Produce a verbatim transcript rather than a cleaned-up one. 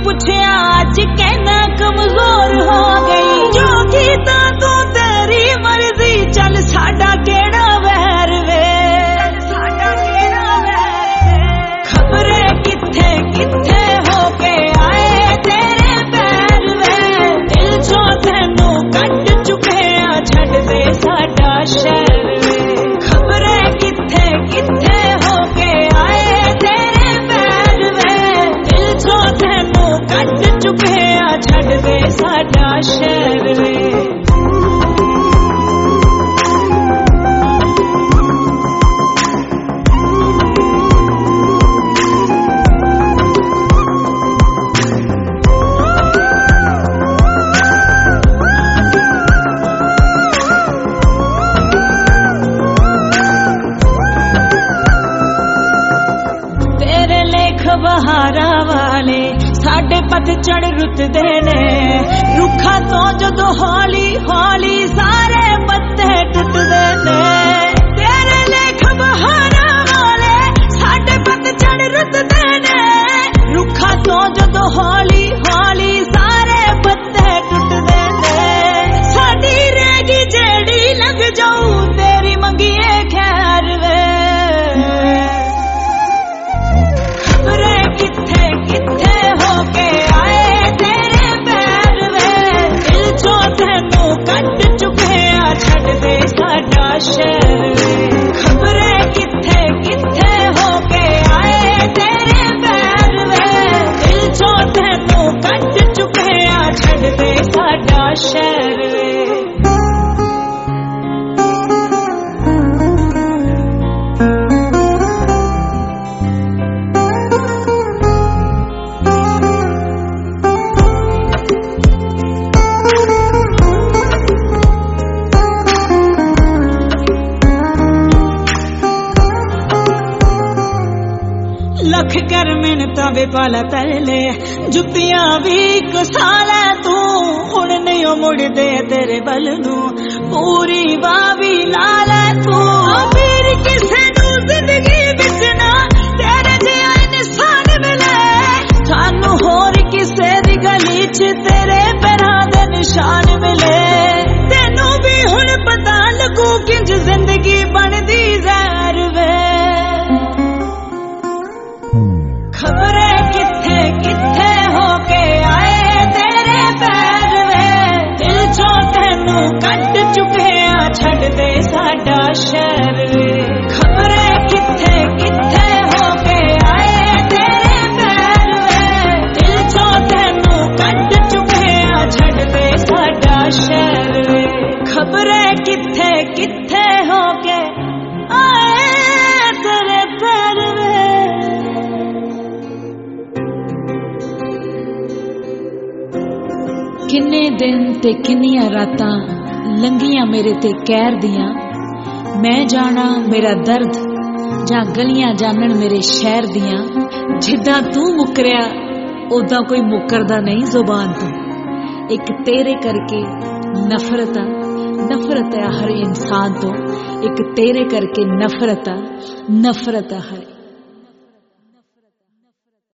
पुछया अज कहना कमजोर हो गई। जो कीता तू तेरी मर्जी, चल साडा केड़ा वैर वे, साडा केड़ा वैर वे। खबरे किथे किथे होके आए तेरे पैर वे, दिल चों तैनू कट चुके आ छड्ड दे साडा शहर वे। खबरे किथे किथे होके आए तेरे पैर वे, दिल चों तैनू कट चुके आ छड्ड दे साडा शहर वे। बहारा वाले साडे पतझड़ रुतदे ने, रुखा तो जदों हौली हौली सारे पत्ते टुटदे ने। तेरे लेख बहारा वाले साडे पतझड़ रुतदे ने, रुखा तो जदों हौली हौली सारे पत्ते टुटदे ने। साडी रेगी जेड़ी लग जाऊ तेरी मंगिए खैर वे। किथे किथे होके आए तेरे पैर वे, दिल चों तैनू कट चुके आ छड्ड दे साडा शहर वे। खबरे किथे किथे होके आए तेरे पैर वे, दिल चों तैनू कट चुके आ छड्ड दे साडा शहर वे। लख कर मिन्नतां वे पाला तरले, जुत्तियां भी कसा लै तू, हुण नहीं मुड़दे तेरे बल नू, पूरी वाह भी ला लै तू। फिर किसे नू जिंदगी विच ना तेरे जिहा इंसान मिले, सानू होर किसे दी गली च तेरे पैरां दे निशान मिले। तेनू भी हुण पता लगू किंज जिंदगी बनदी ज़हर वे। खबरे किथे किथे होके आए तेरे पैर वे, दिल चों तैनू कट चुके आ छड्ड दे साडा शहर वे। खबरे किथे किथे होके आए तेरे पैर वे, दिल चों तैनू कट चुके आ छड्ड दे साडा शहर वे। खबरे किथे किथे होके आए तेरे पैर वे। किन्ने दिन ते किन्नियां रातां लंघियां मेरे ते कहर दियां, मैं जाना मेरा दर्द जां गलियां जानन मेरे शहर दियां। जिद्दां तू मुकरिया उदां कोई मुकरदा नहीं जुबान तो, एक तेरे करके नफरत आ नफरत है हर इंसान तो, एक तेरे करके नफरत आ नफरत है हर